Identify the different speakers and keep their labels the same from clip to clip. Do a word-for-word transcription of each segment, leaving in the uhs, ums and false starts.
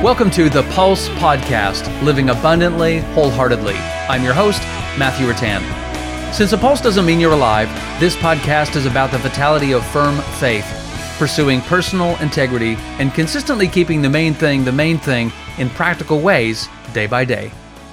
Speaker 1: Welcome to the Pulse Podcast, Living Abundantly, Wholeheartedly. I'm your host, Matthew Rattan. Since the Pulse doesn't mean you're alive, this podcast is about the vitality of firm faith, pursuing personal integrity, and consistently keeping the main thing the main thing in practical ways day by day.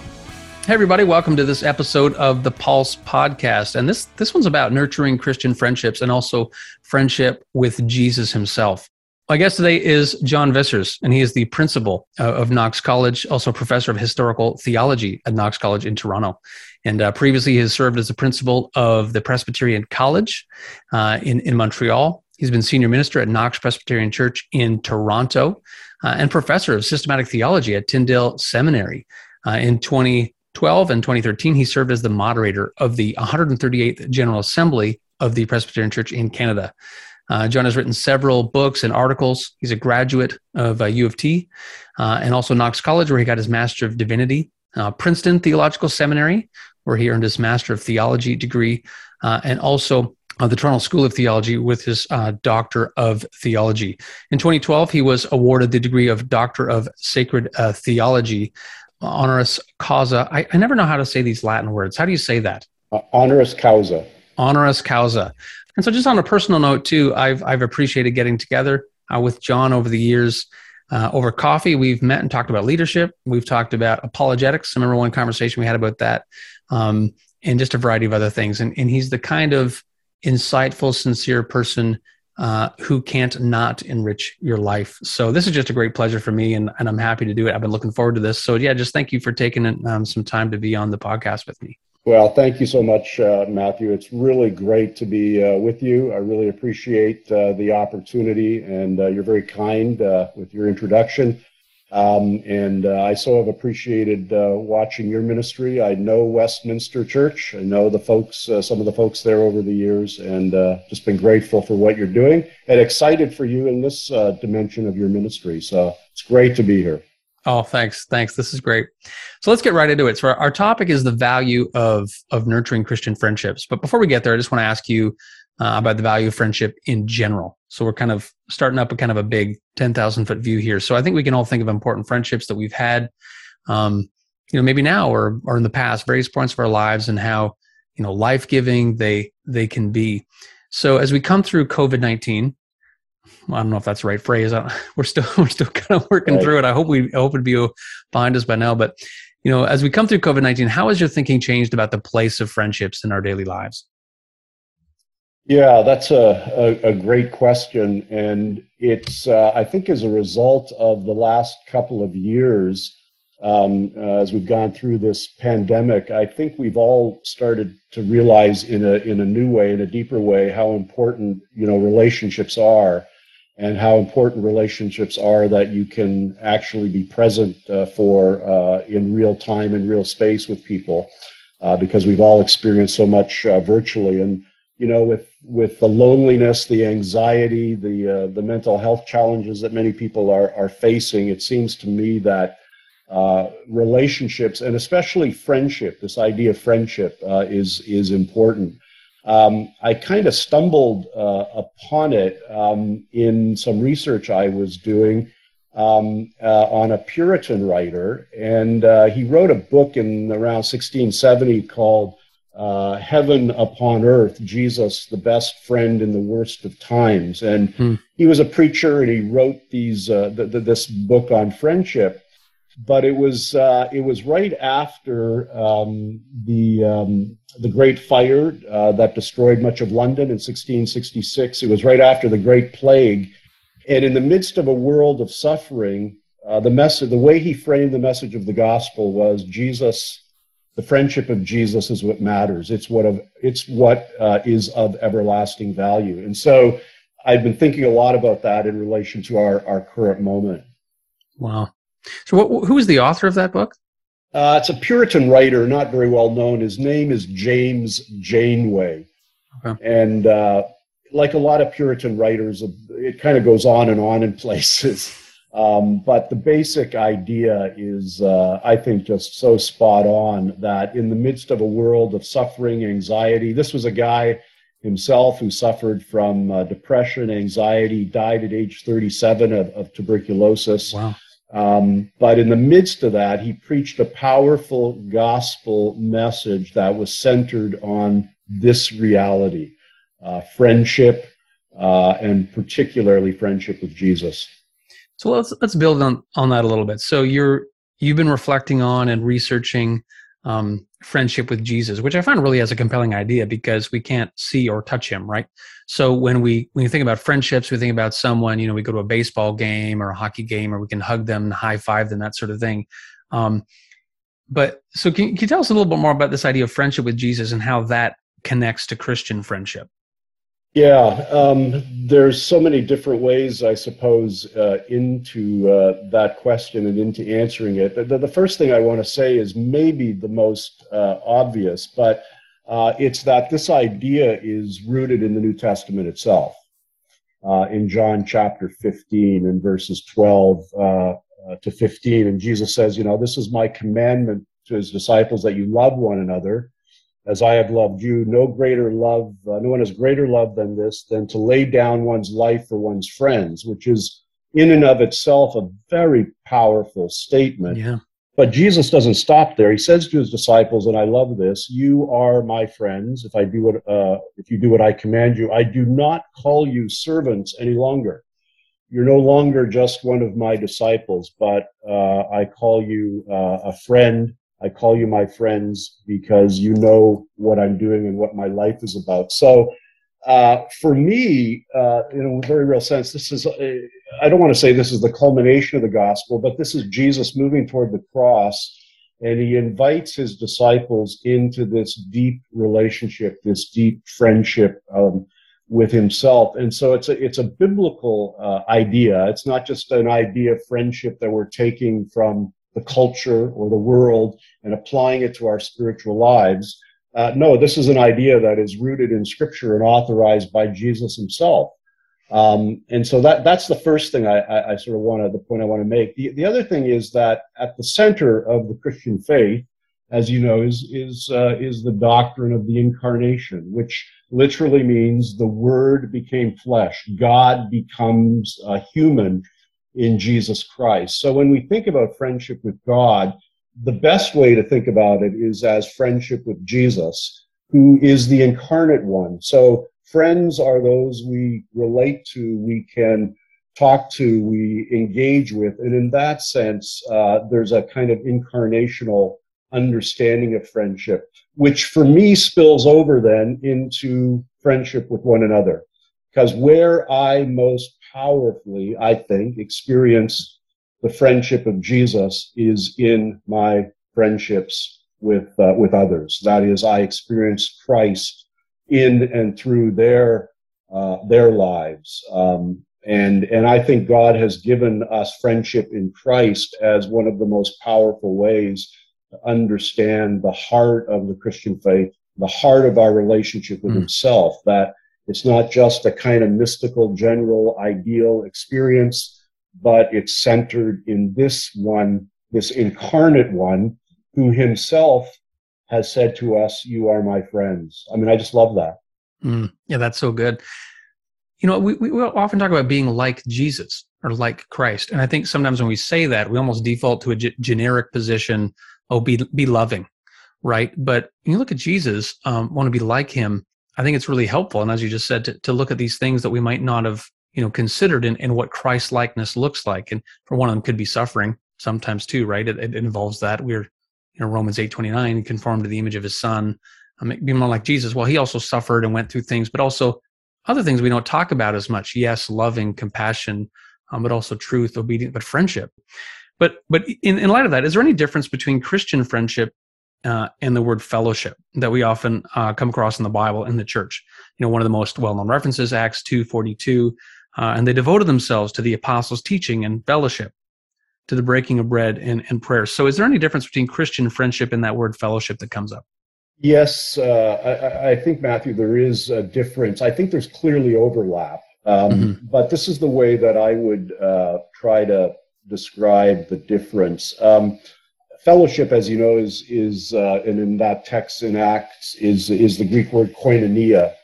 Speaker 1: Hey everybody, welcome to this episode of the Pulse Podcast. And this, this one's about nurturing Christian friendships and also friendship with Jesus himself. My guest today is John Vissers, and he is the principal uh, of Knox College, also professor of historical theology at Knox College in Toronto. And uh, previously he has served as the principal of the Presbyterian College uh, in, in Montreal. He's been senior minister at Knox Presbyterian Church in Toronto uh, and professor of systematic theology at Tyndale Seminary. Uh, in twenty twelve and twenty thirteen, he served as the moderator of the one hundred thirty-eighth General Assembly of the Presbyterian Church in Canada. Uh, John has written several books and articles. He's a graduate of uh, U of T uh, and also Knox College, where he got his Master of Divinity, uh, Princeton Theological Seminary, where he earned his Master of Theology degree, uh, and also uh, the Toronto School of Theology with his uh, Doctor of Theology. In twenty twelve, he was awarded the degree of Doctor of Sacred uh, Theology, honoris causa. I, I never know how to say these Latin words. How do you say that?
Speaker 2: Uh, honoris causa.
Speaker 1: Honoris causa. And so just on a personal note too, I've I've appreciated getting together uh, with John over the years. Uh, over coffee, we've met and talked about leadership. We've talked about apologetics. I remember one conversation we had about that, um, and just a variety of other things. And, and he's the kind of insightful, sincere person uh, who can't not enrich your life. So this is just a great pleasure for me, and, and I'm happy to do it. I've been looking forward to this. So yeah, just thank you for taking um, some time to be on the podcast with me.
Speaker 2: Well, thank you so much, uh, Matthew. It's really great to be uh, with you. I really appreciate uh, the opportunity, and uh, you're very kind uh, with your introduction. Um, and uh, I so have appreciated uh, watching your ministry. I know Westminster Church. I know the folks, uh, some of the folks there over the years, and uh, just been grateful for what you're doing and excited for you in this uh, dimension of your ministry. So it's great to be here.
Speaker 1: Oh, thanks. Thanks. This is great. So let's get right into it. So our, our topic is the value of, of nurturing Christian friendships. But before we get there, I just want to ask you uh, about the value of friendship in general. So we're kind of starting up a kind of a big ten thousand foot view here. So I think we can all think of important friendships that we've had, um, you know, maybe now or, or in the past, various points of our lives, and how, you know, life-giving they, they can be. So as we come through COVID nineteen, well, I don't know if that's the right phrase. I, we're still we're still kind of working right through it. I hope we I hope it'd be behind us by now. But you know, as we come through COVID nineteen, how has your thinking changed about the place of friendships in our daily lives?
Speaker 2: Yeah, that's a a, a great question, and it's uh, I think as a result of the last couple of years, um, uh, as we've gone through this pandemic, I think we've all started to realize in a in a new way, in a deeper way, how important you know relationships are. And how important relationships are that you can actually be present uh, for uh, in real time, in real space with people, uh, because we've all experienced so much uh, virtually. And you know, with with the loneliness, the anxiety, the uh, the mental health challenges that many people are are facing, it seems to me that uh, relationships, and especially friendship, this idea of friendship, uh, is is important. Um, I kind of stumbled uh, upon it um, in some research I was doing um, uh, on a Puritan writer, and uh, he wrote a book in around sixteen seventy called uh, Heaven Upon Earth, Jesus, the Best Friend in the Worst of Times. And hmm. he was a preacher, and he wrote these uh, th- th- this book on friendship. But it was uh, it was right after um, the um, the Great Fire uh, that destroyed much of London in sixteen sixty-six. It was right after the Great Plague, and in the midst of a world of suffering, uh, the message, the way he framed the message of the gospel was Jesus, the friendship of Jesus is what matters. It's what of it's what uh, is of everlasting value. And so, I've been thinking a lot about that in relation to our our current moment.
Speaker 1: Wow. So what, who is the author of that book?
Speaker 2: Uh, it's a Puritan writer, not very well known. His name is James Janeway. Okay. And uh, like a lot of Puritan writers, it kind of goes on and on in places. Um, but the basic idea is, uh, I think, just so spot on that in the midst of a world of suffering, anxiety, this was a guy himself who suffered from uh, depression, anxiety, died at age thirty-seven of, of tuberculosis.
Speaker 1: Wow.
Speaker 2: Um, but in the midst of that, he preached a powerful gospel message that was centered on this reality, uh, friendship, uh, and particularly friendship with Jesus.
Speaker 1: So let's let's build on on that a little bit. So you're you've been reflecting on and researching um, friendship with Jesus, which I find really has a compelling idea because we can't see or touch him, right? So when we when you think about friendships, we think about someone, you know, we go to a baseball game or a hockey game, or we can hug them, high five them, that sort of thing. Um, but so can, can you tell us a little bit more about this idea of friendship with Jesus and how that connects to Christian friendship?
Speaker 2: Yeah, um, there's so many different ways, I suppose, uh, into uh, that question and into answering it. The, the first thing I want to say is maybe the most uh, obvious, but uh, it's that this idea is rooted in the New Testament itself. Uh, in John chapter fifteen and verses twelve uh, uh, to fifteen, and Jesus says, you know, this is my commandment to his disciples, that you love one another. As I have loved you, no greater love, uh, no one has greater love than this, than to lay down one's life for one's friends, which is in and of itself a very powerful statement.
Speaker 1: Yeah.
Speaker 2: But Jesus doesn't stop there. He says to his disciples, and I love this, you are my friends if I do what, uh, if you do what I command you. I do not call you servants any longer. You're no longer just one of my disciples, but uh, I call you uh, a friend. I call you my friends because you know what I'm doing and what my life is about. So uh, for me, uh, in a very real sense, this is, uh, I don't want to say this is the culmination of the gospel, but this is Jesus moving toward the cross, and he invites his disciples into this deep relationship, this deep friendship um, with himself. And so it's a, it's a biblical uh, idea. It's not just an idea of friendship that we're taking from the culture or the world and applying it to our spiritual lives. Uh, no, this is an idea that is rooted in Scripture and authorized by Jesus himself. Um, and so that that's the first thing I, I, I sort of want to, the point I want to make. The, the other thing is that at the center of the Christian faith, as you know, is is uh, is the doctrine of the incarnation, which literally means the Word became flesh. God becomes a human in Jesus Christ. So when we think about friendship with God, the best way to think about it is as friendship with Jesus, who is the incarnate one. So friends are those we relate to, we can talk to, we engage with. And in that sense, uh, there's a kind of incarnational understanding of friendship, which for me spills over then into friendship with one another. Because where I most powerfully, I think, experience the friendship of Jesus is in my friendships with uh, with others. That is, I experience Christ in and through their uh, their lives, um, and and I think God has given us friendship in Christ as one of the most powerful ways to understand the heart of the Christian faith, the heart of our relationship with mm. Himself. That it's not just a kind of mystical, general, ideal experience, but it's centered in this one, this incarnate one, who himself has said to us, you are my friends. I mean, I just love that.
Speaker 1: Mm, yeah, that's so good. You know, we, we often talk about being like Jesus or like Christ. And I think sometimes when we say that, we almost default to a g- generic position, oh, be, be loving, right? But when you look at Jesus, um, want to be like him, I think it's really helpful. And as you just said, to, to look at these things that we might not have, you know, considered in, in what Christ-likeness looks like. And for one of them could be suffering sometimes too, right? It, it involves that. We're, you know, Romans eight twenty-nine, conformed to the image of his son, um, be more like Jesus. Well, he also suffered and went through things, but also other things we don't talk about as much. Yes, loving, compassion, um, but also truth, obedience, but friendship. But but in, in light of that, is there any difference between Christian friendship Uh, and the word fellowship that we often uh, come across in the Bible in the church? You know, one of the most well-known references, Acts two forty-two, uh, and they devoted themselves to the apostles' teaching and fellowship, to the breaking of bread and, and prayer. So is there any difference between Christian friendship and that word fellowship that comes up?
Speaker 2: Yes, uh, I, I think, Matthew, there is a difference. I think there's clearly overlap, um, mm-hmm. but this is the way that I would uh, try to describe the difference. Um, Fellowship, as you know, is is uh, and in that text in Acts is is the Greek word koinonia,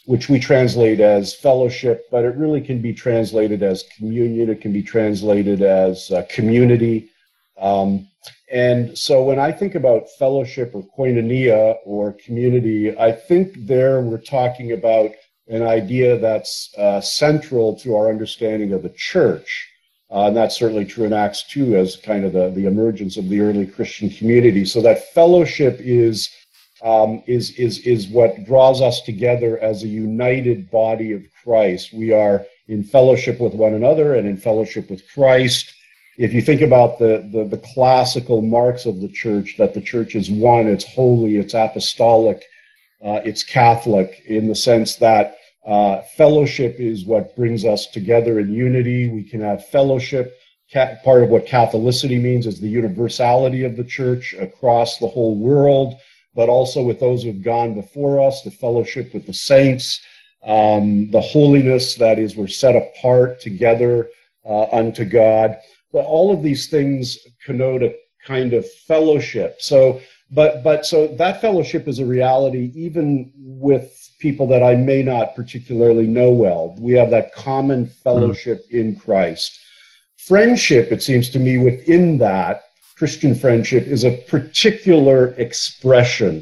Speaker 2: which we translate as fellowship, but it really can be translated as communion. It can be translated as uh, community. Um, and so when I think about fellowship or koinonia or community, I think there we're talking about an idea that's uh, central to our understanding of the church. Uh, and that's certainly true in Acts two as kind of the, the emergence of the early Christian community. So that fellowship is Um, is is is what draws us together as a united body of Christ. We are in fellowship with one another and in fellowship with Christ. If you think about the, the, the classical marks of the church, that the church is one, it's holy, it's apostolic, uh, it's Catholic, in the sense that uh, fellowship is what brings us together in unity. We can have fellowship. Ca- part of what Catholicity means is the universality of the church across the whole world, but also with those who have gone before us, the fellowship with the saints, um, the holiness, that is, we're set apart together uh, unto God. But all of these things connote a kind of fellowship. So, but but so that fellowship is a reality even with people that I may not particularly know well. We have that common fellowship mm. in Christ. Friendship, it seems to me, within that, Christian friendship is a particular expression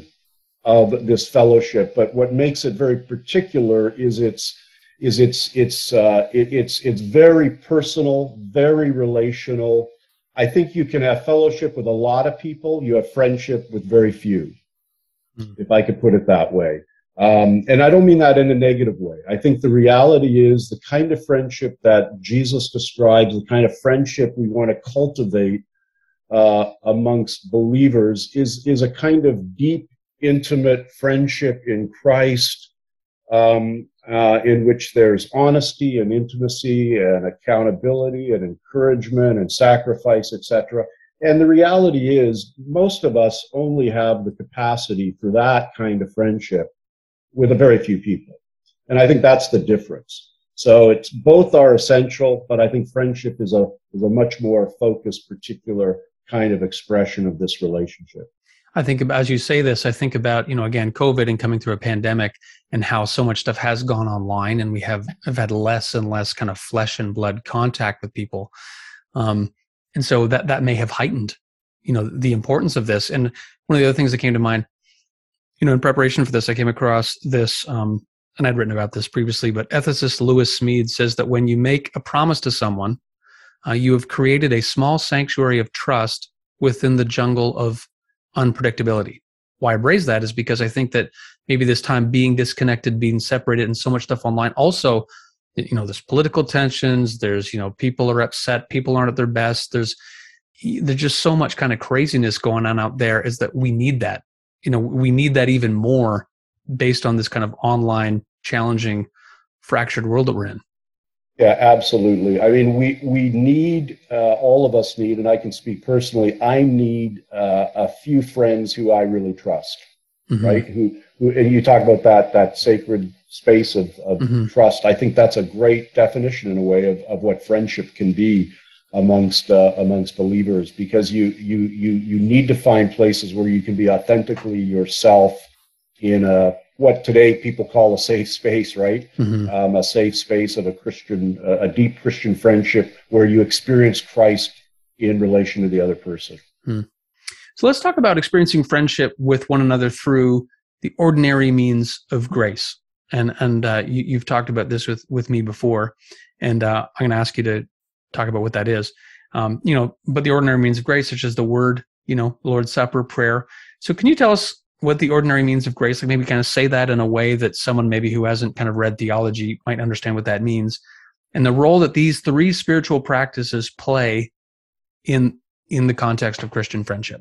Speaker 2: of this fellowship, but what makes it very particular is its is its its uh, it, it's it's very personal, very relational. I think you can have fellowship with a lot of people. You have friendship with very few, mm. if I could put it that way. Um, and I don't mean that in a negative way. I think the reality is the kind of friendship that Jesus describes, the kind of friendship we want to cultivate Uh, amongst believers is is a kind of deep, intimate friendship in Christ, um, uh, in which there's honesty and intimacy and accountability and encouragement and sacrifice, et cetera. And the reality is, most of us only have the capacity for that kind of friendship with a very few people, and I think that's the difference. So it's both are essential, but I think friendship is a is a much more focused, particular kind of expression of this relationship.
Speaker 1: I think about, as you say this, I think about, you know, again, COVID and coming through a pandemic and how so much stuff has gone online, and we have, have had less and less kind of flesh and blood contact with people. Um, and so that, that may have heightened, you know, the importance of this. And one of the other things that came to mind, you know, in preparation for this, I came across this, um, and I'd written about this previously, but ethicist Lewis Smead says that when you make a promise to someone, Uh, you have created a small sanctuary of trust within the jungle of unpredictability. Why I raise that is because I think that maybe this time being disconnected, being separated, and so much stuff online. Also, you know, there's political tensions. There's, you know, people are upset. People aren't at their best. There's, there's just so much kind of craziness going on out there. Is that we need that. You know, we need that even more based on this kind of online, challenging, fractured world that we're in.
Speaker 2: Yeah, absolutely. I mean, we we need, uh, all of us need, and I can speak personally, I need uh, a few friends who I really trust, mm-hmm. right? Who, who, and you talk about that that sacred space of, of mm-hmm. trust. I think that's a great definition, in a way, of, of what friendship can be amongst uh, amongst believers, because you you you you need to find places where you can be authentically yourself in a what today people call a safe space, right? Mm-hmm. Um, a safe space of a Christian, uh, a deep Christian friendship where you experience Christ in relation to the other person.
Speaker 1: Mm. So let's talk about experiencing friendship with one another through the ordinary means of grace. And and uh, you, you've talked about this with, with me before, and uh, I'm going to ask you to talk about what that is. Um, you know, but the ordinary means of grace, such as the Word, you know, Lord's Supper, prayer. So can you tell us what the ordinary means of grace, like maybe kind of say that in a way that someone maybe who hasn't kind of read theology might understand what that means, and the role that these three spiritual practices play in in the context of Christian friendship?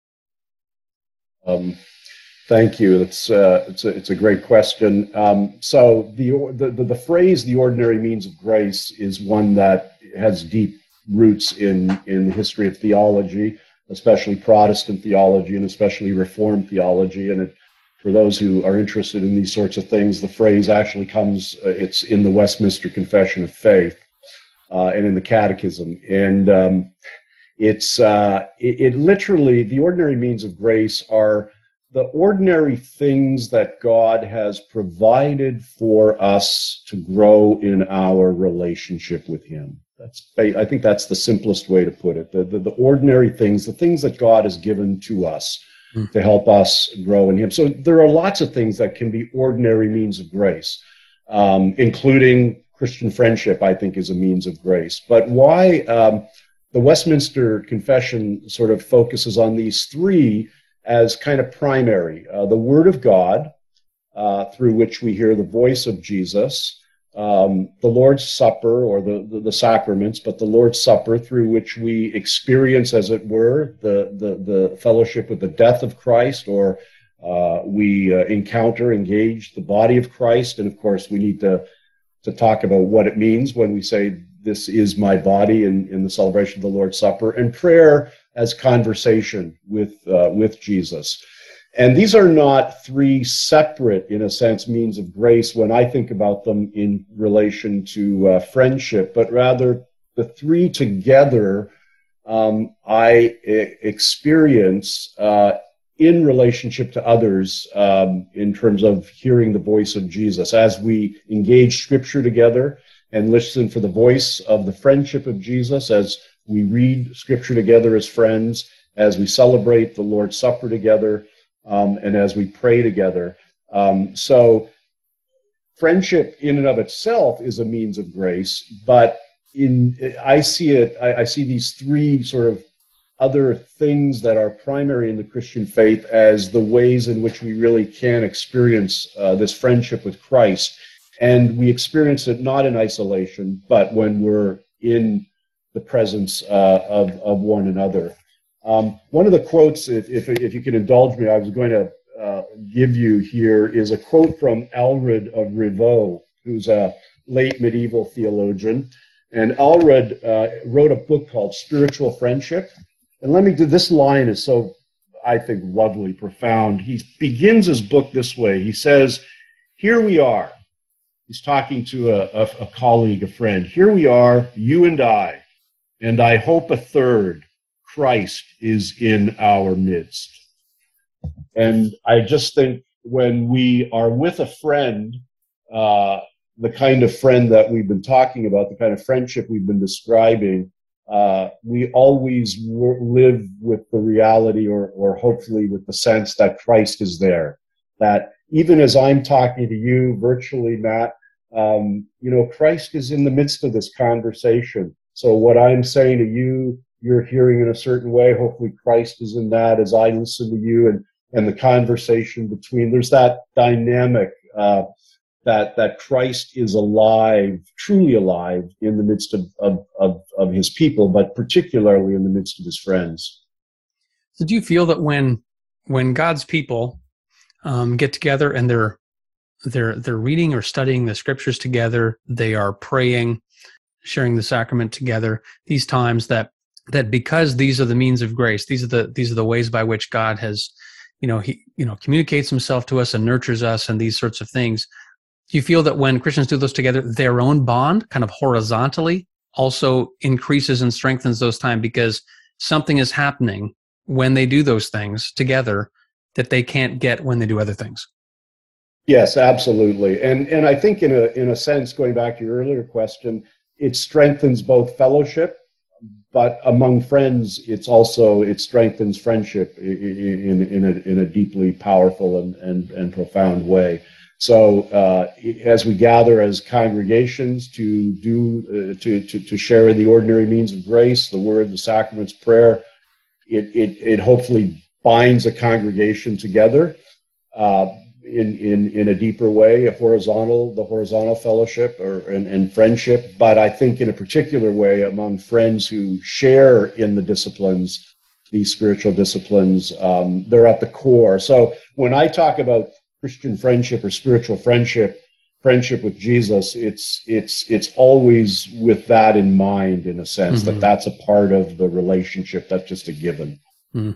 Speaker 2: Um, thank you. It's uh, it's a it's a great question. Um, so the, the the the phrase "the ordinary means of grace" is one that has deep roots in in the history of theology, especially Protestant theology and especially Reformed theology. And it, for those who are interested in these sorts of things, the phrase actually comes, uh, it's in the Westminster Confession of Faith uh, and in the Catechism. And um, it's, uh, it, it literally, the ordinary means of grace are the ordinary things that God has provided for us to grow in our relationship with Him. That's, I think that's the simplest way to put it. The, the, the ordinary things, the things that God has given to us mm. to help us grow in Him. So there are lots of things that can be ordinary means of grace, um, including Christian friendship, I think, is a means of grace. But why um, the Westminster Confession sort of focuses on these three as kind of primary. Uh, the Word of God, uh, through which we hear the voice of Jesus, um, the Lord's Supper, or the, the, the sacraments, but the Lord's Supper, through which we experience, as it were, the, the, the fellowship with the death of Christ, or uh, we uh, encounter, engage the body of Christ. And of course, we need to, to talk about what it means when we say, this is my body in, in the celebration of the Lord's Supper, and prayer as conversation with uh, with Jesus. And these are not three separate, in a sense, means of grace when I think about them in relation to uh, friendship, but rather the three together um, I e- experience uh, in relationship to others um, in terms of hearing the voice of Jesus. As we engage Scripture together and listen for the voice of the friendship of Jesus, as we read Scripture together as friends, as we celebrate the Lord's Supper together, um, and as we pray together. Um, so friendship in and of itself is a means of grace, but in I see it, I, I see these three sort of other things that are primary in the Christian faith as the ways in which we really can experience uh, this friendship with Christ. And we experience it not in isolation, but when we're in the presence uh, of, of one another. Um, one of the quotes, if, if, if you can indulge me, I was going to uh, give you here, is a quote from Aelred of Rievaulx, who's a late medieval theologian. And Aelred uh, wrote a book called Spiritual Friendship. And let me do, this line is so, I think, lovely, profound. He begins his book this way. He says, here we are. He's talking to a, a, a colleague, a friend. Here we are, you and I, and I hope a third, Christ, is in our midst. And I just think when we are with a friend, uh, the kind of friend that we've been talking about, the kind of friendship we've been describing, uh, we always w- live with the reality, or, or hopefully with the sense that Christ is there. That even as I'm talking to you virtually, Matt, um, you know, Christ is in the midst of this conversation. So what I'm saying to you, you're hearing in a certain way. Hopefully Christ is in that as I listen to you, and, and the conversation between, there's that dynamic, uh, that, that Christ is alive, truly alive in the midst of, of, of, of his people, but particularly in the midst of his friends.
Speaker 1: So do you feel that when, when God's people um, get together and they're, they're, they're reading or studying the Scriptures together, they are praying, sharing the sacrament together, these times that, that because these are the means of grace, these are the, these are the ways by which God has, you know, he, you know, communicates himself to us and nurtures us and these sorts of things. Do you feel that when Christians do those together, their own bond kind of horizontally also increases and strengthens those time because something is happening when they do those things together that they can't get when they do other things?
Speaker 2: Yes, absolutely. And and I think in a in a sense, going back to your earlier question, it strengthens both fellowship, but among friends, it's also, it strengthens friendship in, in, in, a, in a deeply powerful and, and, and profound way. So uh, as we gather as congregations to do, uh, to, to, to share in the ordinary means of grace, the word, the sacraments, prayer, it, it, it hopefully binds a congregation together uh, in, in, in a deeper way, a horizontal, the horizontal fellowship or and, and friendship, but I think in a particular way among friends who share in the disciplines, these spiritual disciplines, um, they're at the core. So when I talk about Christian friendship or spiritual friendship, friendship with Jesus, it's it's it's always with that in mind, in a sense, mm-hmm. that that's a part of the relationship. That's just a given.
Speaker 1: Mm.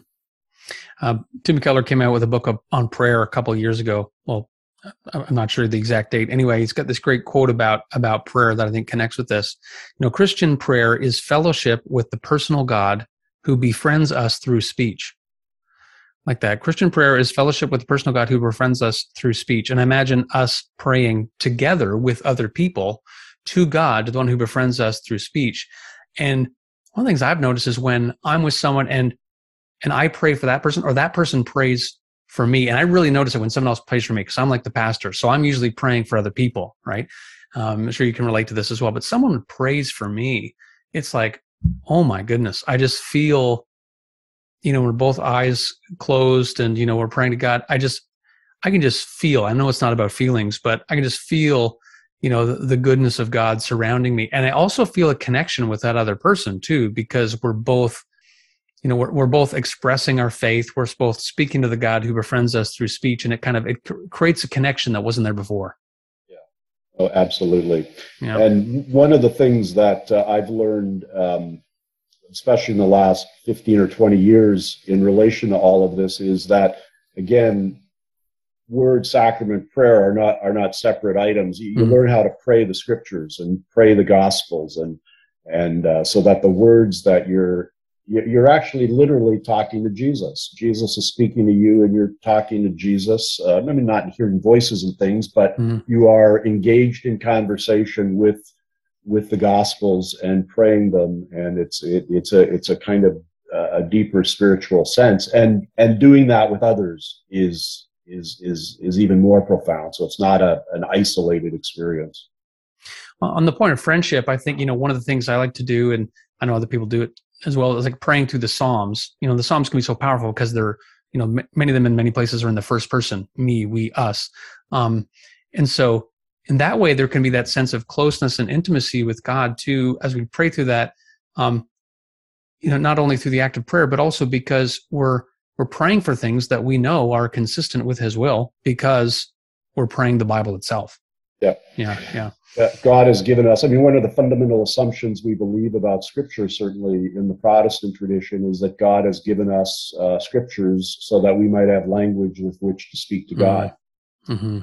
Speaker 1: Uh, Tim Keller came out with a book of, on prayer a couple of years ago. Well, I'm not sure the exact date. Anyway, he's got this great quote about about prayer that I think connects with this. You know, Christian prayer is fellowship with the personal God who befriends us through speech. like that. Christian prayer is fellowship with the personal God who befriends us through speech. And I imagine us praying together with other people to God, the one who befriends us through speech. And one of the things I've noticed is when I'm with someone and and I pray for that person, or that person prays for me, and I really notice it when someone else prays for me, because I'm like the pastor, so I'm usually praying for other people, right? Um, I'm sure you can relate to this as well. But someone prays for me, it's like, oh my goodness, I just feel, you know, we're both eyes closed and, you know, we're praying to God. I just, I can just feel, I know it's not about feelings, but I can just feel, you know, the, the goodness of God surrounding me. And I also feel a connection with that other person too, because we're both, you know, we're, we're both expressing our faith. We're both speaking to the God who befriends us through speech. And it kind of, it cr- creates a connection that wasn't there before.
Speaker 2: Yeah. Oh, absolutely.
Speaker 1: Yeah.
Speaker 2: And one of the things that uh, I've learned, um, especially in the last fifteen or twenty years in relation to all of this, is that, again, word, sacrament, prayer are not are not separate items. You, you mm-hmm. learn how to pray the scriptures and pray the gospels, and and uh, so that the words that you're you're actually literally talking to Jesus. Jesus is speaking to you, and you're talking to Jesus. Uh, I mean, not hearing voices and things, but mm-hmm. you are engaged in conversation with with the gospels and praying them, and it's it, it's a it's a kind of uh, a deeper spiritual sense, and and doing that with others is is is is even more profound. So it's not a an isolated experience.
Speaker 1: On the point of friendship, I think, you know, one of the things I like to do, and I know other people do it as well, is like praying through the Psalms. You know, the Psalms can be so powerful because they're, you know, m- many of them in many places are in the first person, me, we, us. Um, and so in that way, there can be that sense of closeness and intimacy with God too, as we pray through that, um, you know, not only through the act of prayer, but also because we're, we're praying for things that we know are consistent with his will, because we're praying the Bible itself.
Speaker 2: Yeah.
Speaker 1: Yeah. Yeah.
Speaker 2: That God has given us, I mean, one of the fundamental assumptions we believe about Scripture, certainly in the Protestant tradition, is that God has given us uh, Scriptures so that we might have language with which to speak to God.
Speaker 1: Mm-hmm.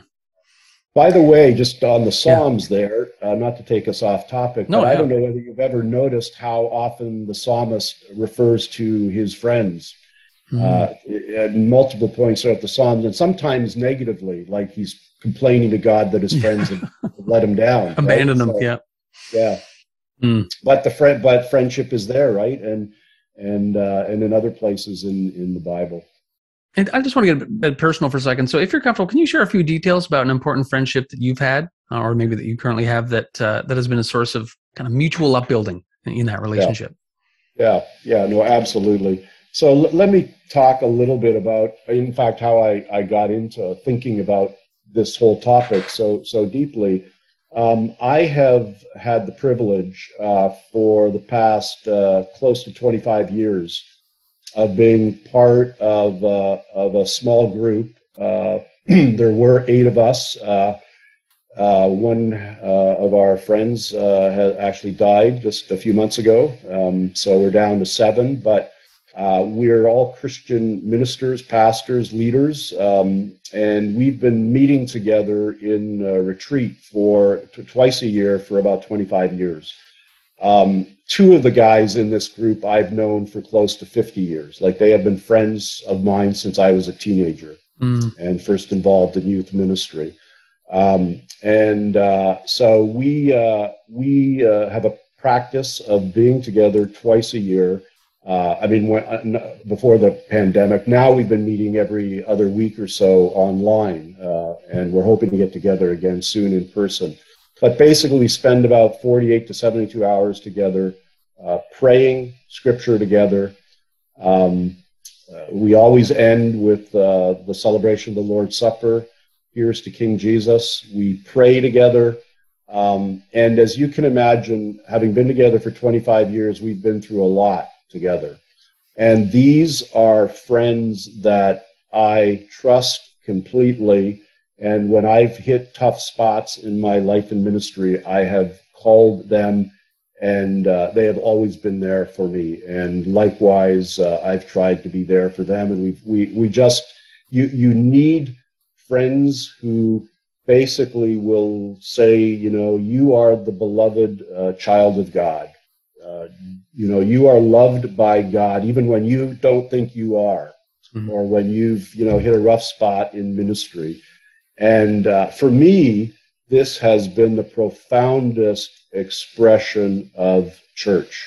Speaker 2: By the way, just on the Psalms yeah. there, uh, not to take us off topic,
Speaker 1: no,
Speaker 2: but
Speaker 1: yeah.
Speaker 2: I don't know whether you've ever noticed how often the psalmist refers to his friends. Mm-hmm. uh, at multiple points throughout the Psalms, and sometimes negatively, like he's complaining to God that his friends have let him down,
Speaker 1: abandoned
Speaker 2: right?
Speaker 1: him.
Speaker 2: So,
Speaker 1: yeah,
Speaker 2: yeah.
Speaker 1: Mm.
Speaker 2: But the friend, but friendship is there, right? And and uh, and in other places in in the Bible.
Speaker 1: And I just want to get a bit personal for a second. So, if you're comfortable, can you share a few details about an important friendship that you've had, uh, or maybe that you currently have, that uh, that has been a source of kind of mutual upbuilding in, in that relationship?
Speaker 2: Yeah, yeah, yeah no, absolutely. So l- let me talk a little bit about, in fact, how I, I got into thinking about this whole topic so so deeply. Um, I have had the privilege uh, for the past uh, close to twenty-five years of being part of uh, of a small group. Uh, there were eight of us. Uh, uh, one uh, of our friends uh, had actually died just a few months ago, um, so we're down to seven. But Uh, we're all Christian ministers, pastors, leaders, um, and we've been meeting together in a retreat for t- twice a year for about twenty-five years. Um, two of the guys in this group I've known for close to fifty years. Like, they have been friends of mine since I was a teenager mm. and first involved in youth ministry. Um, and uh, so we uh, we uh, have a practice of being together twice a year. Uh, I mean, when, uh, before the pandemic. Now we've been meeting every other week or so online, uh, and we're hoping to get together again soon in person. But basically, we spend about forty-eight to seventy-two hours together, uh, praying scripture together. Um, uh, we always end with uh, the celebration of the Lord's Supper. Here's to King Jesus. We pray together. Um, and as you can imagine, having been together for twenty-five years, we've been through a lot together. And these are friends that I trust completely. And when I've hit tough spots in my life and ministry, I have called them, and uh, they have always been there for me. And likewise, uh, I've tried to be there for them. And we we we just, you you need friends who basically will say, you know, you are the beloved uh, child of God. Uh, you know, you are loved by God, even when you don't think you are. mm-hmm. or when you've, you know, hit a rough spot in ministry. And uh, for me, this has been the profoundest expression of church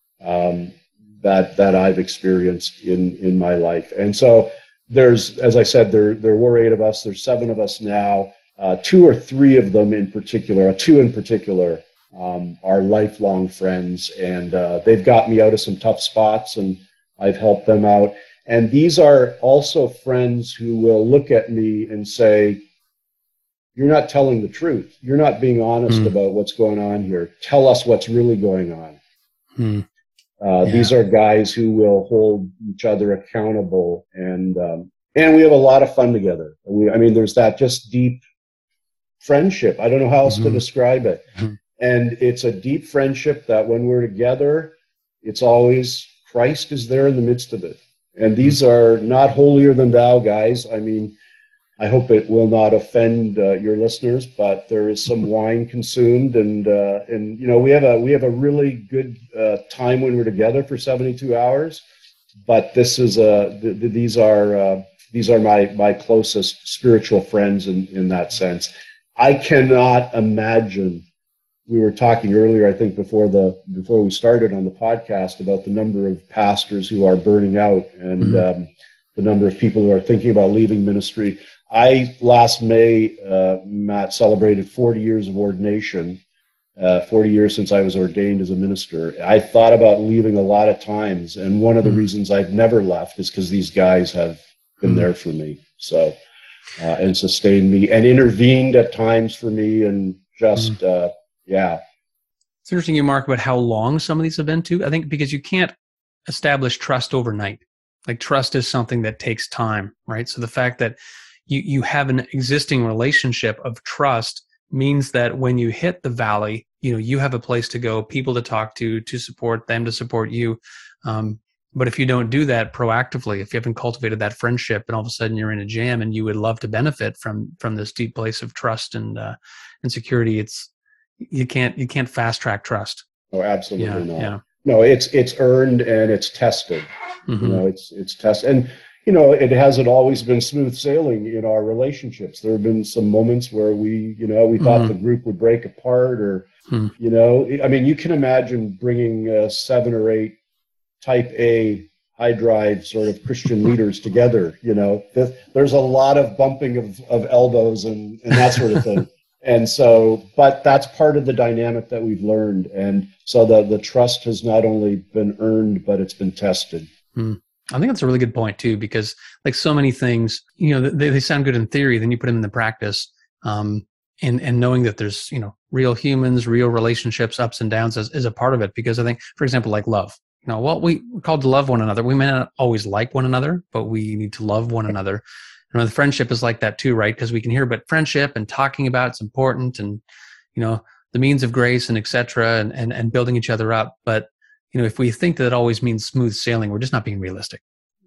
Speaker 2: um, that that I've experienced in in my life. And so there's, as I said, there there were eight of us. There's seven of us now. Uh, two or three of them in particular, two in particular, um, are lifelong friends, and uh, they've got me out of some tough spots, and I've helped them out. And these are also friends who will look at me and say, "You're not telling the truth. You're not being honest mm. about what's going on here. Tell us what's really going on." Mm. Uh, yeah. These are guys who will hold each other accountable, and um, and we have a lot of fun together. We, I mean, there's that just deep friendship. I don't know how else mm-hmm. to describe it. Mm-hmm. And it's a deep friendship that when we're together, it's always Christ is there in the midst of it. And these are not holier than thou guys. I mean, I hope it will not offend uh, your listeners, but there is some wine consumed, and uh, and you know we have a we have a really good uh, time when we're together for seventy-two hours. But this is a th- th- these are uh, these are my my closest spiritual friends in in that sense. I cannot imagine. We were talking earlier, I think, before the before we started on the podcast about the number of pastors who are burning out, and mm-hmm. um, the number of people who are thinking about leaving ministry. I last May, uh, Matt, celebrated forty years of ordination. Uh, forty years since I was ordained as a minister. I thought about leaving a lot of times, and one of the mm-hmm. reasons I've never left is because these guys have been mm-hmm. there for me. So. Uh, and sustained me and intervened at times for me, and just mm. uh, yeah.
Speaker 1: It's interesting you Mark about how long some of these have been too. I think because you can't establish trust overnight. Like trust is something that takes time, right? So the fact that you you have an existing relationship of trust means that when you hit the valley, you know you have a place to go, people to talk to, to support them, to support you. Um, But if you don't do that proactively, if you haven't cultivated that friendship, and all of a sudden you're in a jam and you would love to benefit from from this deep place of trust and uh, and security, it's you can't you can't fast track trust.
Speaker 2: Oh, absolutely
Speaker 1: yeah,
Speaker 2: not.
Speaker 1: Yeah.
Speaker 2: No, it's it's earned and it's tested. Mm-hmm. You know, it's it's tested, and you know, it hasn't always been smooth sailing in our relationships. There have been some moments where we, you know, we thought mm-hmm. the group would break apart, or mm-hmm. you know, I mean, you can imagine bringing uh, seven or eight type A high drive sort of Christian leaders together, you know, there's a lot of bumping of, of elbows and, and that sort of thing. And so, but that's part of the dynamic that we've learned. And so the, the trust has not only been earned, but it's been tested.
Speaker 1: Hmm. I think that's a really good point too, because like so many things, you know, they, they sound good in theory, then you put them in the practice. Um, and, and knowing that there's, you know, real humans, real relationships, ups and downs is, is a part of it. Because I think, for example, like love. You know, well, we, we're called to love one another. We may not always like one another, but we need to love one another. And the friendship is like that too, right? Because we can hear about friendship and talking about it's important, and you know the means of grace and et cetera, and, and and building each other up. But you know, if we think that it always means smooth sailing, we're just not being realistic.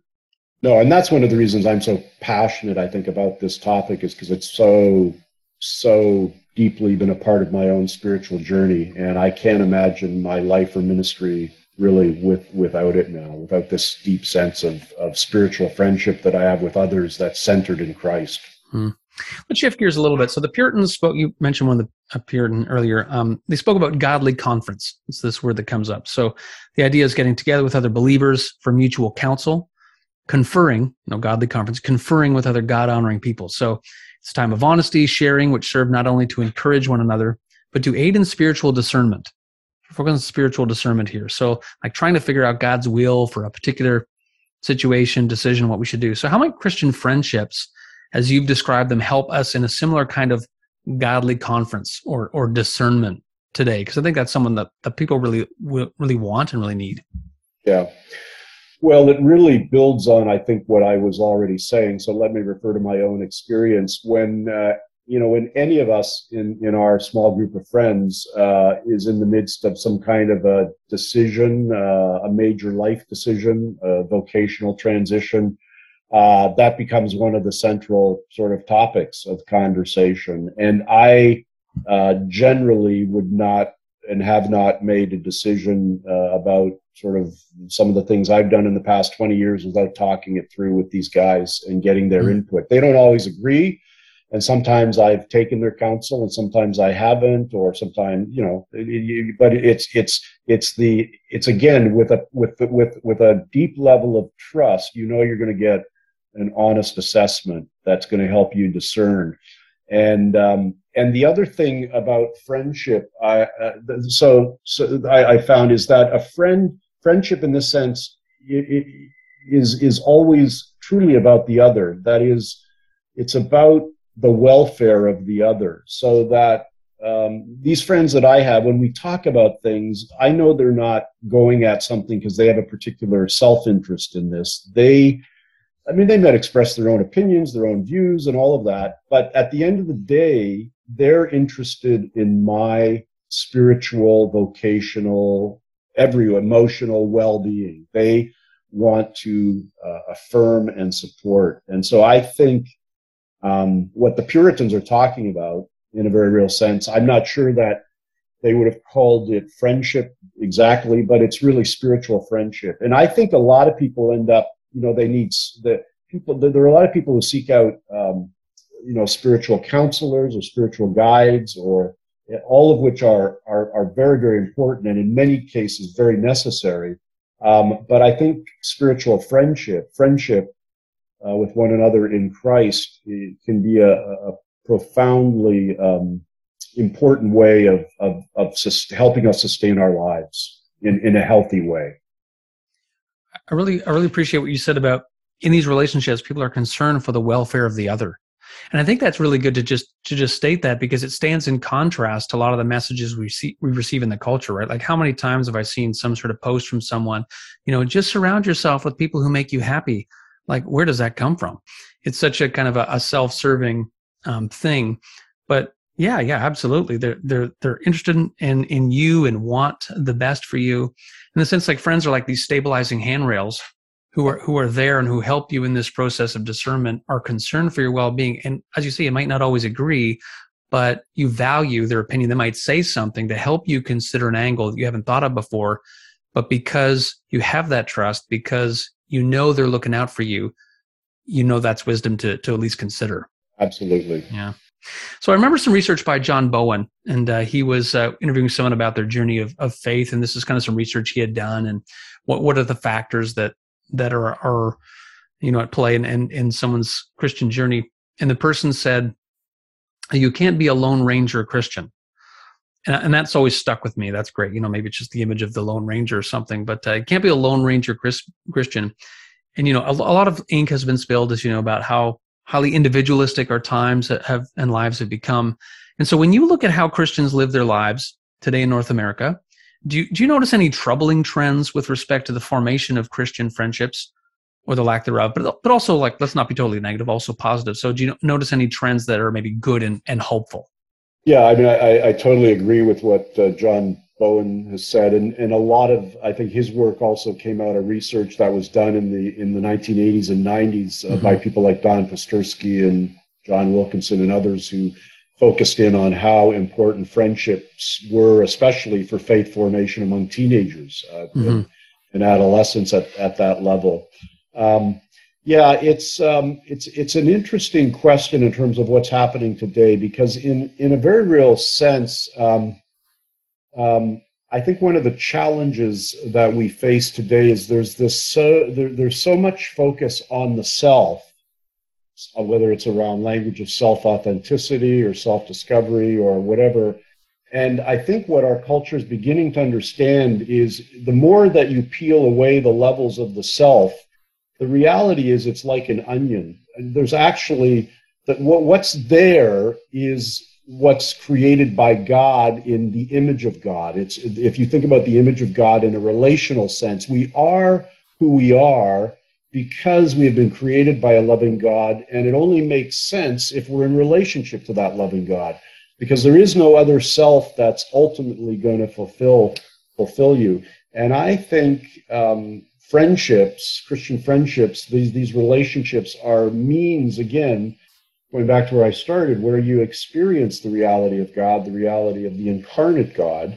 Speaker 2: No, and that's one of the reasons I'm so passionate, I think, about this topic, is because it's so so deeply been a part of my own spiritual journey, and I can't imagine my life or ministry really with without it now, without this deep sense of of spiritual friendship that I have with others that's centered in Christ.
Speaker 1: Hmm. Let's shift gears a little bit. So the Puritans spoke, you mentioned one of the uh, Puritan earlier, um, they spoke about godly conference. It's this word that comes up. So the idea is getting together with other believers for mutual counsel, conferring, you know, godly conference, conferring with other God-honoring people. So it's a time of honesty, sharing, which serve not only to encourage one another, but to aid in spiritual discernment. Focus on spiritual discernment here. So like trying to figure out God's will for a particular situation, decision, what we should do. So how might Christian friendships, as you've described them, help us in a similar kind of godly conference or or discernment today? Because I think that's someone that, that people really really want and really need.
Speaker 2: Yeah. Well, it really builds on, I think, what I was already saying. So let me refer to my own experience. When uh, you know, when any of us in, in our small group of friends uh, is in the midst of some kind of a decision, uh, a major life decision, a vocational transition, uh, that becomes one of the central sort of topics of conversation. And I uh, generally would not and have not made a decision uh, about sort of some of the things I've done in the past twenty years without talking it through with these guys and getting their mm-hmm. input. They don't always agree. And sometimes I've taken their counsel and sometimes I haven't, or sometimes, you know, but it's, it's, it's the, it's again, with a, with, with, with a deep level of trust, you know, you're going to get an honest assessment that's going to help you discern. And, um, and the other thing about friendship, I, uh, so, so I, I found is that a friend, friendship in this sense it, it is, is always truly about the other. That is, it's about the welfare of the other, so that um, these friends that I have, when we talk about things, I know they're not going at something because they have a particular self-interest in this. They, I mean, they might express their own opinions, their own views, and all of that, but at the end of the day, they're interested in my spiritual, vocational, every emotional well-being. They want to uh, affirm and support. And so I think Um, what the Puritans are talking about in a very real sense, I'm not sure that they would have called it friendship exactly, but it's really spiritual friendship. And I think a lot of people end up, you know, they need the people, there are a lot of people who seek out, um, you know, spiritual counselors or spiritual guides, or all of which are, are, are very, very important and in many cases very necessary. Um, but I think spiritual friendship, friendship, Uh, with one another in Christ, it can be a, a profoundly um, important way of of, of sus- helping us sustain our lives in, in a healthy way.
Speaker 1: I really I really appreciate what you said about in these relationships, people are concerned for the welfare of the other, and I think that's really good to just to just state that, because it stands in contrast to a lot of the messages we see we receive in the culture, right? Like, how many times have I seen some sort of post from someone, you know, just surround yourself with people who make you happy. Like, where does that come from? It's such a kind of a, a self-serving um, thing. But yeah, yeah, absolutely. They're they're they're interested in, in in you and want the best for you. In the sense, like, friends are like these stabilizing handrails who are who are there and who help you in this process of discernment, are concerned for your well-being. And as you say, you might not always agree, but you value their opinion. They might say something to help you consider an angle that you haven't thought of before. But because you have that trust, because you know they're looking out for you, you know that's wisdom to to at least consider.
Speaker 2: Absolutely.
Speaker 1: Yeah. So I remember some research by John Bowen, and uh, he was uh, interviewing someone about their journey of, of faith, and this is kind of some research he had done, and what what are the factors that that are are you know at play in, in in someone's Christian journey. And the person said, you can't be a Lone Ranger Christian. And, and that's always stuck with me. That's great. You know, maybe it's just the image of the Lone Ranger or something, but uh, it can't be a Lone Ranger Chris, Christian. And, you know, a, a lot of ink has been spilled, as you know, about how highly individualistic our times have and lives have become. And so when you look at how Christians live their lives today in North America, do you, do you notice any troubling trends with respect to the formation of Christian friendships or the lack thereof? But, but also, like, let's not be totally negative, also positive. So do you notice any trends that are maybe good and, and hopeful?
Speaker 2: Yeah, I mean, I, I totally agree with what uh, John Bowen has said, and, and a lot of, I think his work also came out of research that was done in the in the nineteen eighties and nineties uh, mm-hmm. by people like Don Pasterski and John Wilkinson and others who focused in on how important friendships were, especially for faith formation among teenagers uh, mm-hmm. and, and adolescents at, at that level. Um, Yeah, it's um, it's it's an interesting question in terms of what's happening today, because in in a very real sense, um, um, I think one of the challenges that we face today is there's this so there, there's so much focus on the self, whether it's around language of self-authenticity or self-discovery or whatever. And I think what our culture is beginning to understand is the more that you peel away the levels of the self, the reality is it's like an onion. There's actually, that what, what's there is what's created by God in the image of God. It's, if you think about the image of God in a relational sense, we are who we are because we have been created by a loving God, and it only makes sense if we're in relationship to that loving God, because there is no other self that's ultimately going to fulfill fulfill you. And I think um, friendships, Christian friendships, these these relationships are means, again, going back to where I started, where you experience the reality of God, the reality of the incarnate God,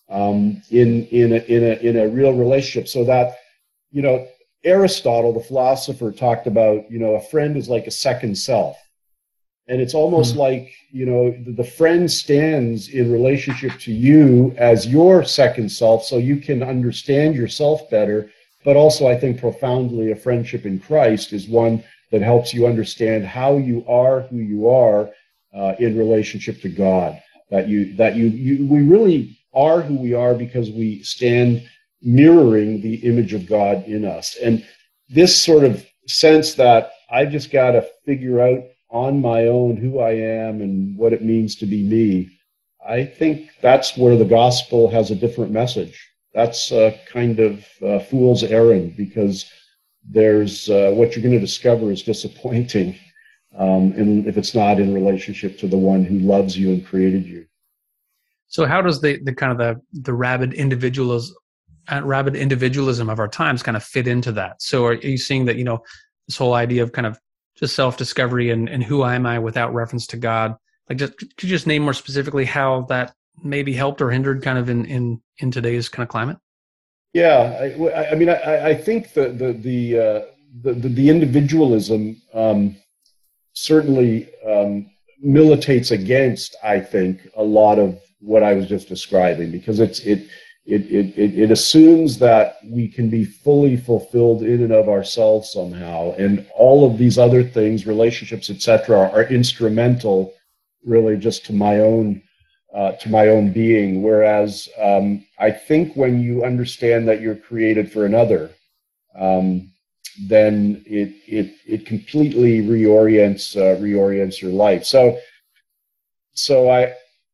Speaker 2: um, in in a, in a in a real relationship. So that, you know, Aristotle, the philosopher, talked about, you know, a friend is like a second self. And it's almost mm. like, you know, the, the friend stands in relationship to you as your second self, so you can understand yourself better. But also, I think profoundly, a friendship in Christ is one that helps you understand how you are who you are uh, in relationship to God. That you that you, you we really are who we are because we stand mirroring the image of God in us. And this sort of sense that I've just got to figure out on my own who I am and what it means to be me, I think that's where the gospel has a different message. That's a kind of uh, fool's errand, because there's uh, what you're going to discover is disappointing, um, and if it's not in relationship to the one who loves you and created you.
Speaker 1: So how does the, the kind of the, the rabid individualism, uh, rabid individualism of our times kind of fit into that? So are, are you seeing that, you know, this whole idea of kind of just self-discovery and, and who am I without reference to God? Like, just could you just name more specifically how that maybe helped or hindered kind of in, in, in today's kind of climate?
Speaker 2: Yeah, I, I mean, I, I think the the the, uh, the the individualism um, certainly um, militates against, I think, a lot of what I was just describing, because it's it it it it, it assumes that we can be fully fulfilled in and of ourselves somehow, and all of these other things, relationships, et cetera, are instrumental, really, just to my own. Uh, to my own being, whereas um, I think when you understand that you're created for another, um, then it it it completely reorients uh, reorients your life. So, so I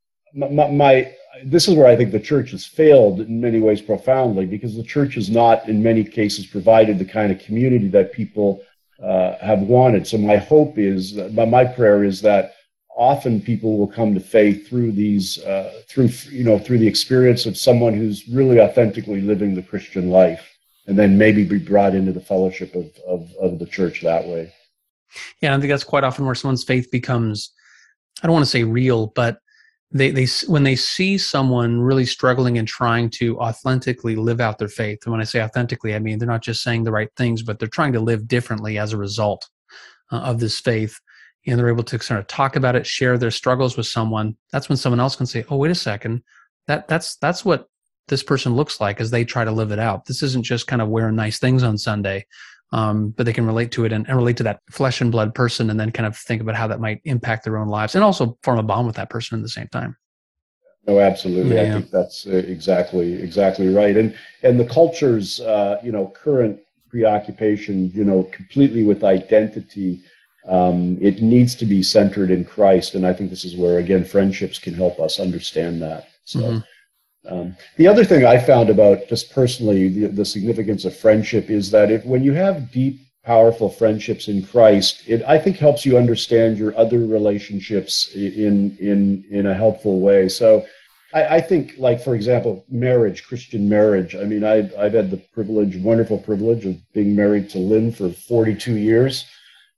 Speaker 2: my, my this is where I think the church has failed in many ways profoundly, because the church has not, in many cases, provided the kind of community that people uh, have wanted. So my hope is, my prayer is that often people will come to faith through these, uh, through you know, through the experience of someone who's really authentically living the Christian life, and then maybe be brought into the fellowship of of, of the church that way.
Speaker 1: Yeah, I think that's quite often where someone's faith becomes, I don't want to say real, but they they when they see someone really struggling and trying to authentically live out their faith. And when I say authentically, I mean they're not just saying the right things, but they're trying to live differently as a result uh, of this faith. And they're able to sort of talk about it, share their struggles with someone. That's when someone else can say, "Oh, wait a second, that that's that's what this person looks like as they try to live it out. This isn't just kind of wearing nice things on Sunday, um, but they can relate to it and, and relate to that flesh and blood person, and then kind of think about how that might impact their own lives, and also form a bond with that person at the same time."
Speaker 2: No, absolutely.
Speaker 1: Yeah,
Speaker 2: I
Speaker 1: yeah.
Speaker 2: think that's exactly exactly right. And and the culture's uh, you know current preoccupation, you know, completely with identity. Um, it needs to be centered in Christ, and I think this is where, again, friendships can help us understand that. So, mm-hmm. um, the other thing I found about, just personally, the, the significance of friendship is that if, when you have deep, powerful friendships in Christ, it I think helps you understand your other relationships in in in a helpful way. So, I, I think, like, for example, marriage, Christian marriage. I mean, I've I've had the privilege, wonderful privilege, of being married to Lynn for forty-two years.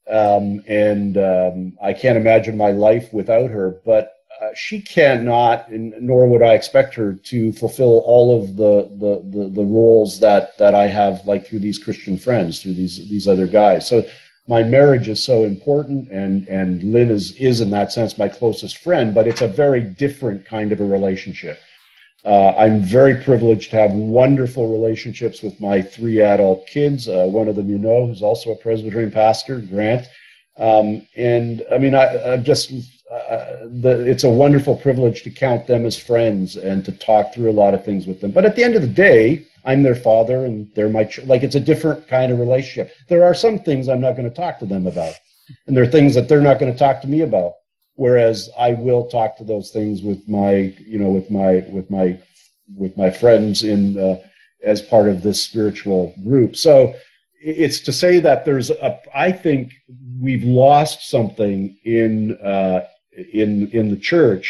Speaker 2: Um, and um, I can't imagine my life without her, but uh, she cannot, and nor would I expect her to fulfill all of the, the, the, the roles that, that I have, like through these Christian friends, through these, these other guys. So my marriage is so important, and, and Lynn is, is in that sense my closest friend, but it's a very different kind of a relationship. Uh, I'm very privileged to have wonderful relationships with my three adult kids. Uh, one of them, you know, who's also a Presbyterian pastor, Grant. Um, and I mean, I, I just, uh, the, it's a wonderful privilege to count them as friends and to talk through a lot of things with them. But at the end of the day, I'm their father, and they're my, ch- like, it's a different kind of relationship. There are some things I'm not going to talk to them about, and there are things that they're not going to talk to me about. Whereas I will talk to those things with my, you know, with my, with my, with my friends in, uh, as part of this spiritual group. So it's to say that there's a, I think we've lost something in, uh, in, in the church,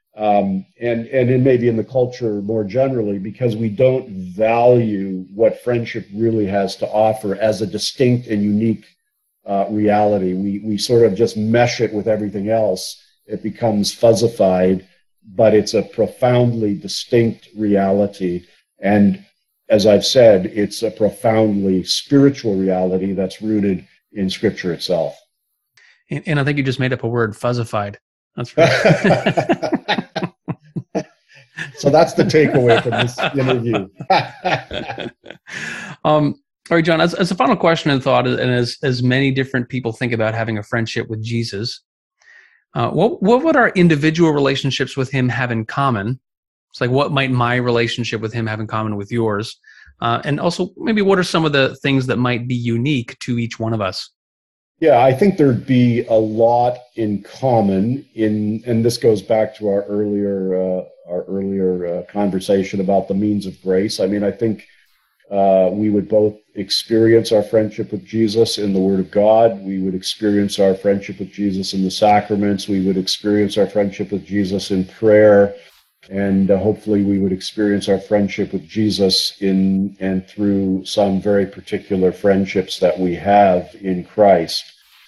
Speaker 2: um, and, and in maybe in the culture more generally, because we don't value what friendship really has to offer as a distinct and unique Uh, reality. We we sort of just mesh it with everything else. It becomes fuzzified, but it's a profoundly distinct reality. And as I've said, it's a profoundly spiritual reality that's rooted in Scripture itself.
Speaker 1: And, and I think you just made up a word, fuzzified. That's right.
Speaker 2: So that's the takeaway from this interview.
Speaker 1: um, all right, John, as, as a final question and thought, and as, as many different people think about having a friendship with Jesus, uh, what, what would our individual relationships with him have in common? It's like, what might my relationship with him have in common with yours? Uh, and also, maybe what are some of the things that might be unique to each one of us?
Speaker 2: Yeah, I think there'd be a lot in common in, and this goes back to our earlier uh, our earlier uh, conversation about the means of grace. I mean, I think uh, we would both experience our friendship with Jesus in the Word of God. We would experience our friendship with Jesus in the sacraments. We would experience our friendship with Jesus in prayer. And uh, hopefully we would experience our friendship with Jesus in and through some very particular friendships that we have in Christ.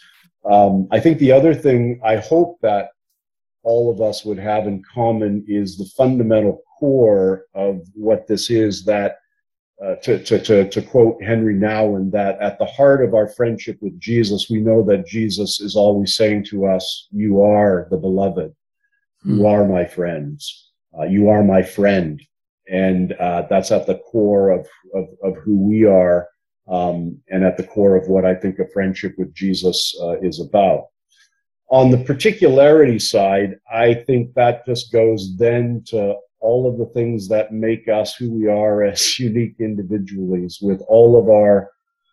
Speaker 2: Um, I think the other thing I hope that all of us would have in common is the fundamental core of what this is, that, uh, to, to, to, to quote Henry Nouwen, that at the heart of our friendship with Jesus, we know that Jesus is always saying to us, you are the beloved, you are my friends. Uh, you are my friend, and uh, that's at the core of, of, of who we are, um, and at the core of what I think a friendship with Jesus uh, is about. On the particularity side, I think that just goes then to all of the things that make us who we are as unique individuals, with all of our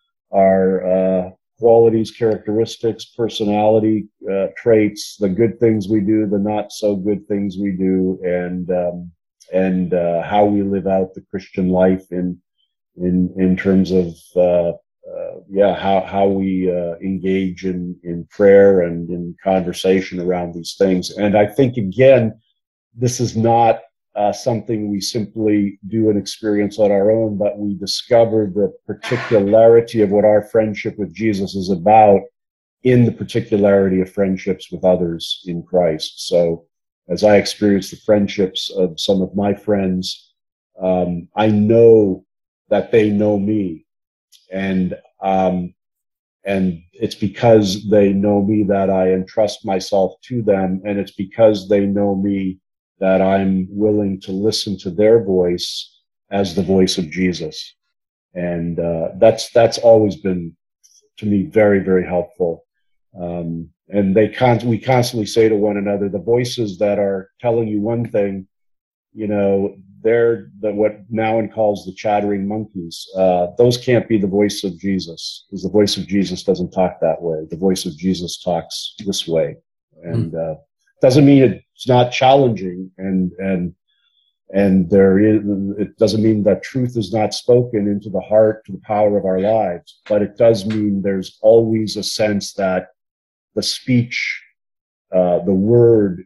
Speaker 2: our uh, qualities, characteristics, personality uh, traits, the good things we do, the not so good things we do, and um, and uh, how we live out the Christian life in in in terms of uh, uh, yeah how how we uh, engage in in prayer and in conversation around these things. And I think again, this is not Uh, something we simply do and experience on our own, but we discover the particularity of what our friendship with Jesus is about in the particularity of friendships with others in Christ. So as I experience the friendships of some of my friends, um, I know that they know me, and um, and it's because they know me that I entrust myself to them, and it's because they know me that I'm willing to listen to their voice as the voice of Jesus. And uh, that's that's always been, to me, very, very helpful. Um, and they con- we constantly say to one another, the voices that are telling you one thing, you know, they're the, what Nouwen calls the chattering monkeys. Uh, those can't be the voice of Jesus, because the voice of Jesus doesn't talk that way. The voice of Jesus talks this way. And uh, doesn't mean it's not challenging, and and and there is. It doesn't mean that truth is not spoken into the heart, to the power of our lives. But it does mean there's always a sense that the speech, uh, the word,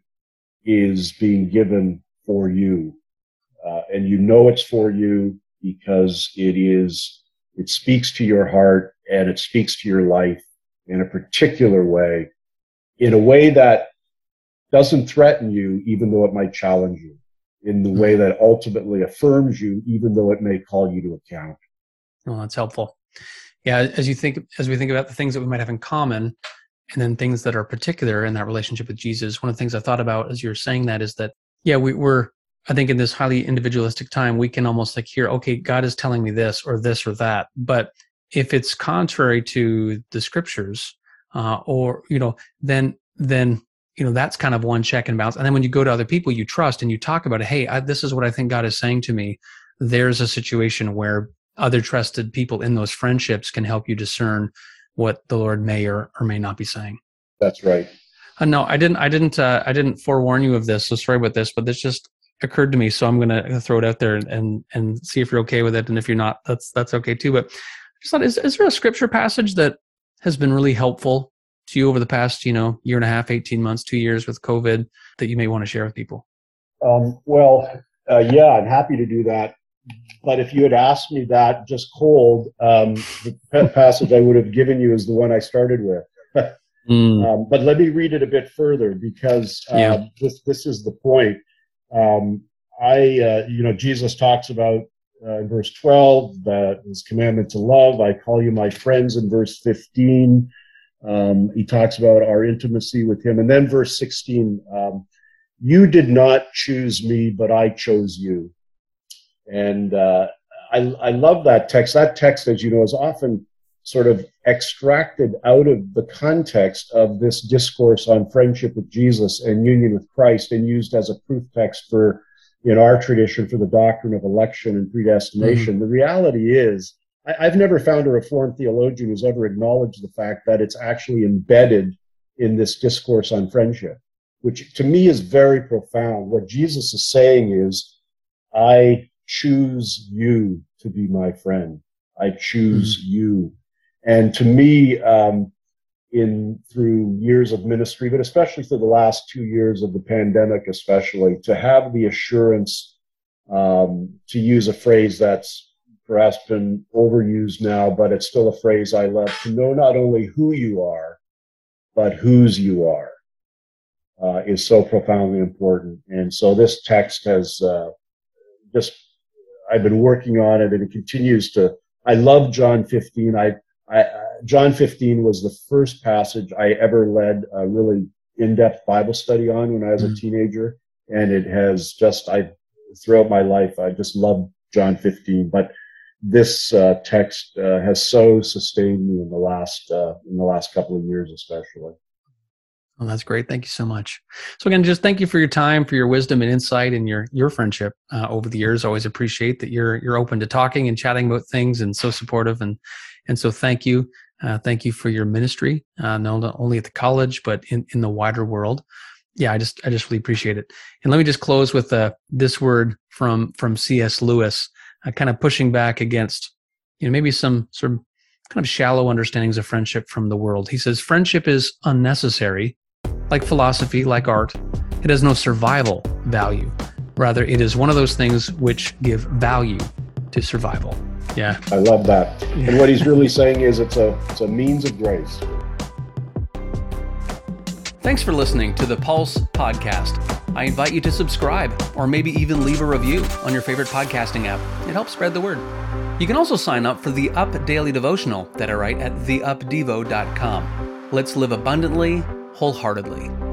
Speaker 2: is being given for you, uh, and you know it's for you because it is. It speaks to your heart, and it speaks to your life in a particular way, in a way that doesn't threaten you, even though it might challenge you, in the way that ultimately affirms you, even though it may call you to account.
Speaker 1: Oh, that's helpful. Yeah, as you think, as we think about the things that we might have in common, and then things that are particular in that relationship with Jesus, one of the things I thought about as you're saying that is that, yeah, we, we're, I think in this highly individualistic time, we can almost like hear, okay, God is telling me this or this or that. But if it's contrary to the scriptures, uh, or, you know, then, then, you know, that's kind of one check and balance. And then when you go to other people you trust and you talk about it, hey, I, this is what I think God is saying to me. There's a situation where other trusted people in those friendships can help you discern what the Lord may or, or may not be saying.
Speaker 2: That's right.
Speaker 1: Uh, no, I didn't, I didn't, uh, I didn't forewarn you of this. So sorry about this, but this just occurred to me. So I'm going to throw it out there and, and see if you're okay with it. And if you're not, that's, that's okay too. But I just thought, is, is there a scripture passage that has been really helpful to you over the past, you know, year and a half, eighteen months, two years with COVID that you may want to share with people?
Speaker 2: Um, well, uh, yeah, I'm happy to do that. But if you had asked me that just cold, um, the passage I would have given you is the one I started with. mm. um, but let me read it a bit further, because uh, yeah. this this is the point. Um, I, uh, you know, Jesus talks about uh, in verse twelve that his commandment to love. I call you my friends in verse fifteen. Um, he talks about our intimacy with him. And then verse sixteen, um, you did not choose me, but I chose you. And uh, I, I love that text. That text, as you know, is often sort of extracted out of the context of this discourse on friendship with Jesus and union with Christ and used as a proof text for, in our tradition, for the doctrine of election and predestination. Mm-hmm. The reality is, I, I've never found a Reformed theologian who's ever acknowledged the fact that it's actually embedded in this discourse on friendship, which to me is very profound. What Jesus is saying is, I choose you to be my friend. I choose mm-hmm. you. And to me, um, in through years of ministry, but especially through the last two years of the pandemic, especially, to have the assurance, um, to use a phrase that's perhaps been overused now, but it's still a phrase I love, to know not only who you are, but whose you are, uh, is so profoundly important. And so this text has uh, just, I've been working on it, and it continues to, I love John fifteen. I I, uh, John fifteen was the first passage I ever led a really in-depth Bible study on when I was mm-hmm. a teenager, and it has just, I throughout my life, I just love John fifteen. But this uh, text uh, has so sustained me in the last uh, in the last couple of years, especially.
Speaker 1: Well, that's great. Thank you so much. So again, just thank you for your time, for your wisdom and insight, and your your friendship uh, over the years. Always appreciate that you're you're open to talking and chatting about things, and so supportive. And and so thank you, uh, thank you for your ministry, uh, not only at the college but in, in the wider world. Yeah, I just I just really appreciate it. And let me just close with uh, this word from from C S Lewis, uh, kind of pushing back against, you know, maybe some sort of kind of shallow understandings of friendship from the world. He says, friendship is unnecessary. Like philosophy, like art, it has no survival value. Rather, it is one of those things which give value to survival. Yeah.
Speaker 2: I love that. Yeah. And what he's really saying is it's a it's a means of grace.
Speaker 1: Thanks for listening to the Pulse Podcast. I invite you to subscribe or maybe even leave a review on your favorite podcasting app. It helps spread the word. You can also sign up for the Up Daily Devotional that I write at the up devo dot com. Let's live abundantly, wholeheartedly.